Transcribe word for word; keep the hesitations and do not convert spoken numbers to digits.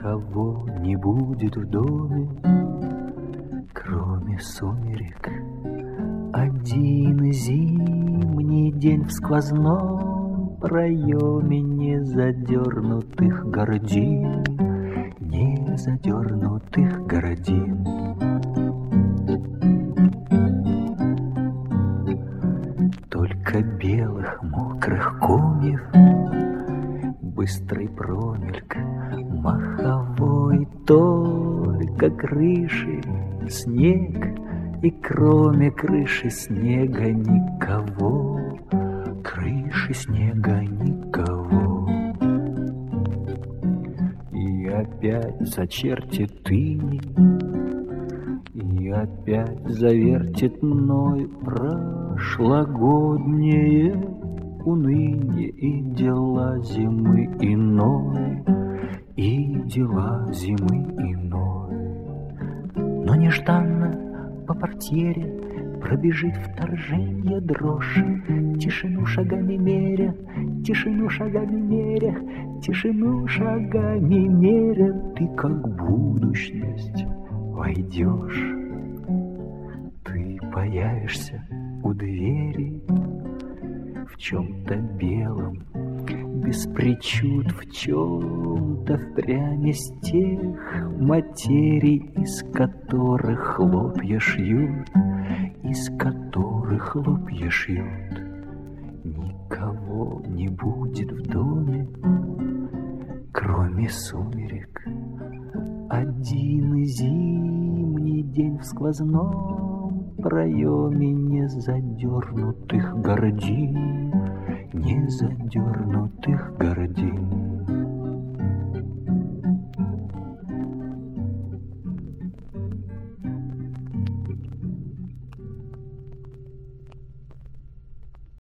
Никого не будет в доме, кроме сумерек. Один зимний день в сквозном проеме незадернутых гордин, незадернутых гордин. Только белых мокрых комьев, быстрый промельк маховой, только крыши снег, и кроме крыши снега никого, крыши снега никого. И опять зачертит иней, и опять завертит мной прошлогоднее уныние и дела зимы иной, и дела зимы иной. Но нежданно по портьере пробежит вторжение дрожь, тишину шагами меря, тишину шагами меря, тишину шагами меря. Ты как будущность войдешь, ты появишься у двери в чем-то белом, без причуд, в чем-то впрямь из тех материй, из которых хлопья шьют, из которых хлопья шьют. Никого не будет в доме, кроме сумерек. Один зимний день в сквозном проеме незадернутых гордин, незадернутых гордин.